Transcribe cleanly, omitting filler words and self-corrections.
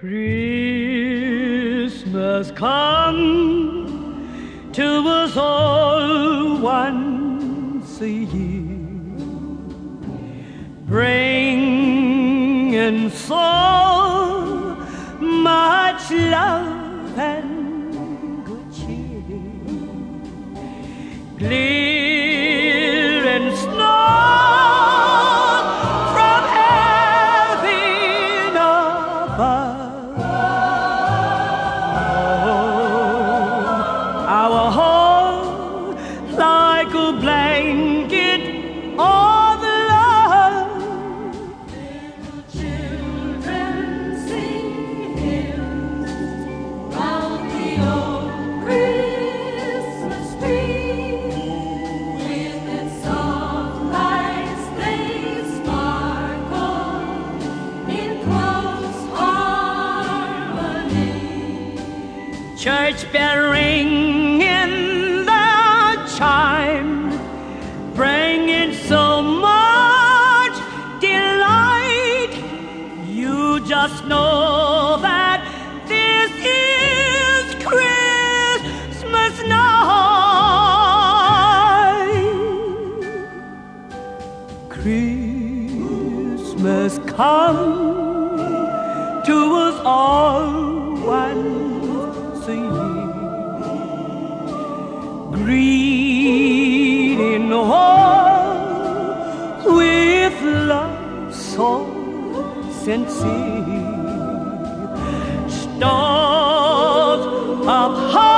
Christmas come to us all once a year, bringing so much love and good cheer, glitter and snow from heaven above. Our home like a blanket of love. Little children sing hymns round the old Christmas tree. With its soft lights they sparkle in close harmony. Church bell ring in the chime, bringing so much delight. You just know that this is Christmas night. Christmas come to us all once a year, greeting all with love so sincere. Stars up high